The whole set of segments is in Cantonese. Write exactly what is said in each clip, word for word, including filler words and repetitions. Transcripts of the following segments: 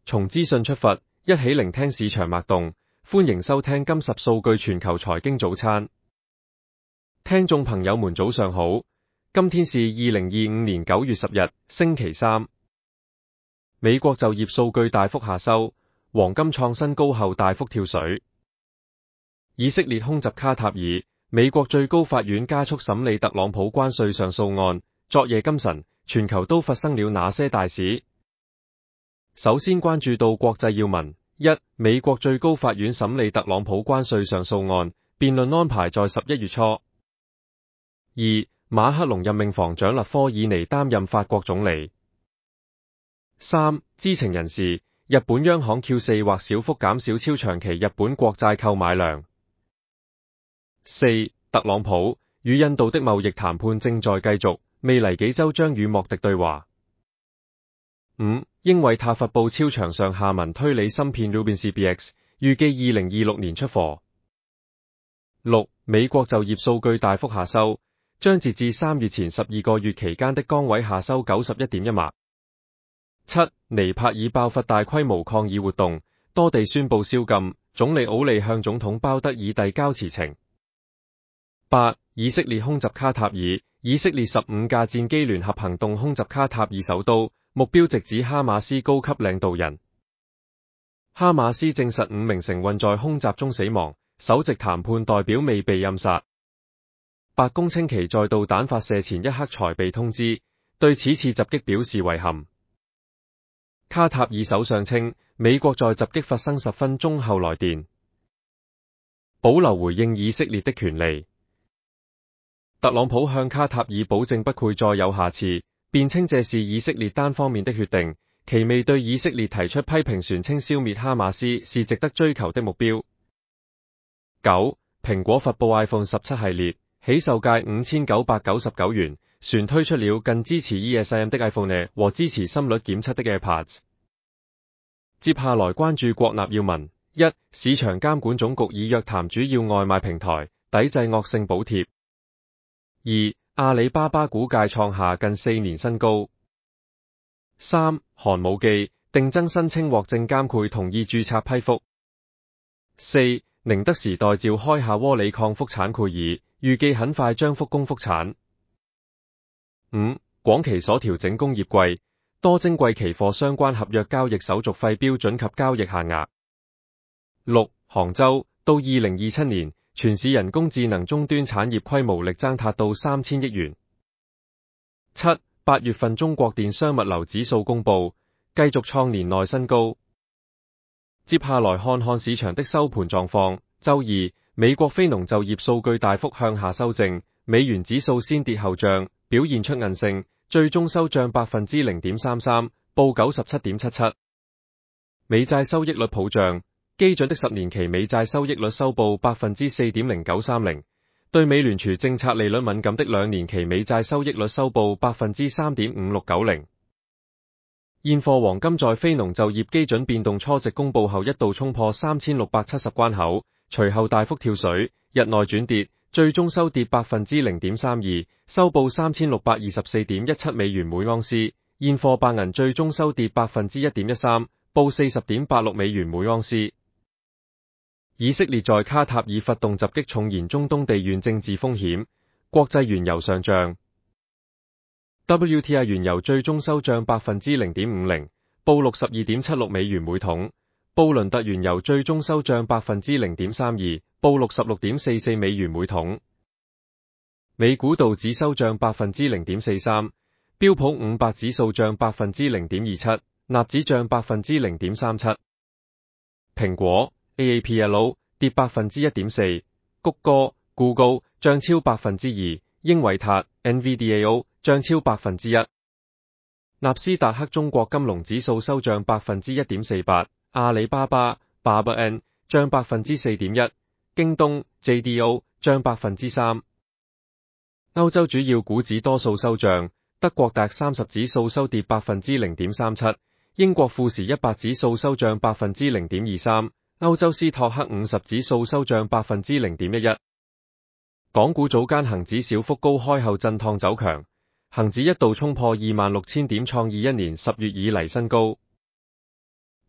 從資訊出發，一起聆聽市場脈動。歡迎收聽今十數據全球財經早餐。聽眾朋友們早上好，今天是二零二五年九月十日，星期三。美國就業數據大幅下修，黃金創新高後大幅跳水。以色列空襲卡塔爾，美國最高法院加速審理特朗普關稅上訴案。昨夜今晨，全球都發生了哪些大事？首先關注到國際要聞：一、美國最高法院審理特朗普關稅上訴案，辯論安排在十一月初。二、馬克龍任命防長勒科爾尼擔任法國總理。三、知情人士：日本央行 Q 四 或小幅減少超長期日本國債購買量。四、特朗普與印度的貿易談判正在繼續，未來幾週將與莫迪對話。五、英偉達發佈超長上下文推理芯片 Rubin C P X， 預計二零二六年出貨。六、美國就業數據大幅下修，將截至三月前十二個月期間的崗位下修九十一點一萬。七、尼泊爾爆發大規模抗議活動，多地宣布宵禁，總理奧利向總統鮑德爾遞交辭呈。八、以色列空襲卡塔爾，以色列十五架戰機聯合行動空襲卡塔爾首都，目標直指哈馬斯高級領導人。哈馬斯證實五名成員在空襲中死亡，首席談判代表未被暗殺。白宮稱其在導彈發射前一刻才被通知，對此次襲擊表示遺憾。卡塔爾首相稱，美國在襲擊發生十分鐘後來電，保留回應以色列的權利。特朗普向卡塔爾保證不會再有下次，辯稱這是以色列單方面的決定，其未對以色列提出批評，宣稱消滅哈馬斯是值得追求的目標。九、蘋果發佈 iPhone 十七系列，起售價五千九百九十九元，旋推出了更支持 E S I M 的 iPhone 十和支持心率檢測的 AirPods。接下來關注國內要聞：一、市場監管總局已約談主要外賣平台，抵制惡性補貼。二、阿里巴巴股價創下近四年新高。三、寒武紀定增申請獲證監會同意註冊批復。四、寧德時代召開夏窩里礦復產會議，預計很快將復工復產。五、廣期所調整工業季，多徵貴期貨相關合約交易手續費標準及交易限額。六、杭州到二零二七年，全市人工智能終端產業規模力爭達到三千億元。七、八月份中國電商物流指數公布，繼續創年內新高。接下來看看市場的收盤狀況。周二，美國非農就業數據大幅向下修正，美元指數先跌後漲，表現出韌性，最終收漲百分之零點三三，報九十七點七七。美債收益率普漲，基準的十年期美債收益率收報百分之四點零九三零，對美聯儲政策利率敏感的兩年期美債收益率收報百分之三點五六九零。現貨黃金在非農就業基準變動初值公布後一度衝破三千六百七十關口，隨後大幅跳水，日內轉跌，最終收跌百分之零點三二，收報三千六百二十四點一七美元每盎司。現貨白銀最終收跌百分之一點一三，報四十點八六美元每盎司。以色列在卡塔爾發動襲擊，重燃中東地緣政治風險。國際原油上漲。W T I 原油最終收漲百分之零點五零，報六十二點七六美元每桶。布倫特原油最終收漲百分之零點三二，報六十六點四四美元每桶。美股道指收漲百分之零點四三，標普五百指數漲百分之零點二七，納指漲百分之零點三七。蘋果 A A P L 跌百分之一點四，谷歌 Google 漲超百分之二，英偉達 N V D A O 漲超百分之一。納斯達克中國金龍指數收漲百分之一點四八，阿里巴巴 Baba N 漲百分之四點一，京東 J D O 漲百分之三。歐洲主要股指多數收漲，德國達三十指數收跌百分之零點三七，英國富時一百指數收漲百分之零點二三，歐洲斯托克五十指數收漲百分之零點一一。港股早間恒指小幅高開後震盪走強，恒指一度衝破二萬六千點，創二一年十月以嚟新高。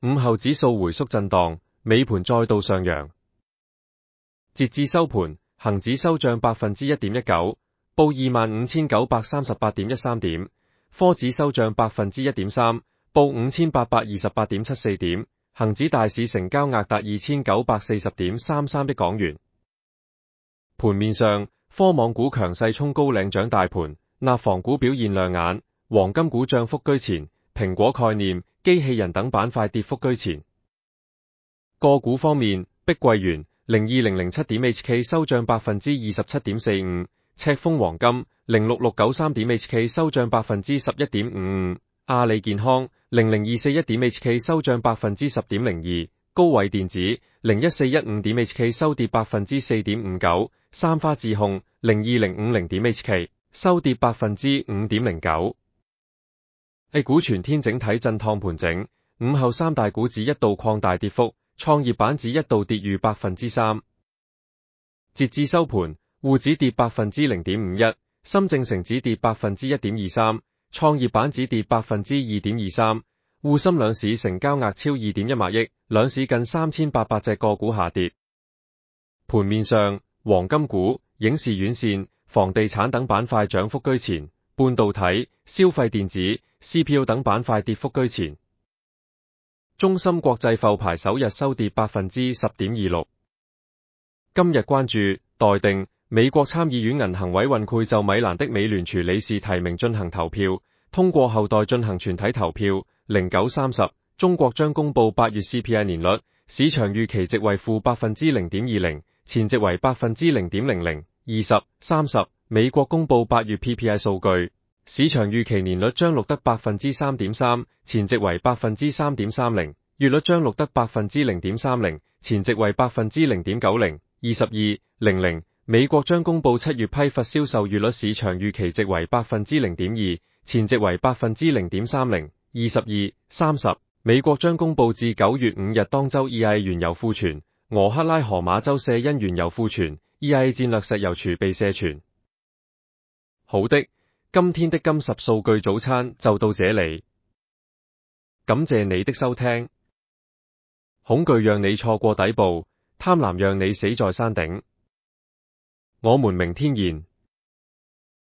午後指數回縮震盪，尾盤再度上揚。截至收盤，恒指收漲百分之一點一九，報二萬五千九百三十八點一三點；科指收漲百分之一點三，報五千八百二十八點七四點。恒指大市成交額達二千九百四十點三三億港元。盤面上，科網股強勢衝高領漲大盤，納房股表現亮眼，黃金股漲幅居前，蘋果概念、機器人等板塊跌幅居前。個股方面，碧桂園零二零零七點 H K 收漲百分之二十七點四五，赤峰黃金零六六九三點 H K 收漲百分之十一點五五，阿里健康零零二四一點 H K 收漲百分之十點零二，高偉電子零一四一五點 H K 收跌百分之四點五九，三花智控零二零五零點 H K 收跌百分之五點零九。A 股全天整體震盪盤整，午後三大股指一度擴大跌幅，創業板指一度跌逾百分之三。截至收盤，滬指跌百分之零點五一，深證成指跌百分之一點二三，創業板指跌百分之二點二三。滬深兩市成交額超二點一萬億，兩市近三千八百隻個股下跌。盤面上，黃金股、影視院線、房地產等板塊漲幅居前，半導體、消費電子、C P U 等板塊跌幅居前。中芯國際復牌首日收跌百分之十點二六。今日關注待定，美國參議院銀行委員會就米蘭的美聯儲理事提名進行投票，通過後代進行全體投票。零九三十，中國將公布八月 C P I 年率，市場預期值為負百分之零點二零，前值為百分之零點零零。二十、三十，美國公布八月 P P I 數據，市場預期年率將錄得百分之三點三，前值為百分之三點三零，月率將錄得百分之零點三零，前值為百分之零點九零。二十二、零零，美國將公布七月批發銷售月率，市場預期值為百分之零點二，前值為百分之零點三零。二十二、三十，美國將公布至九月五日當周 E I A 原油庫存，俄克拉荷馬州卸因原油庫存 ，E I A 戰略石油儲備卸存。好的，今天的金十數據早餐就到這裡，感謝你的收聽。恐懼讓你錯過底部，貪婪讓你死在山頂。我們明天見。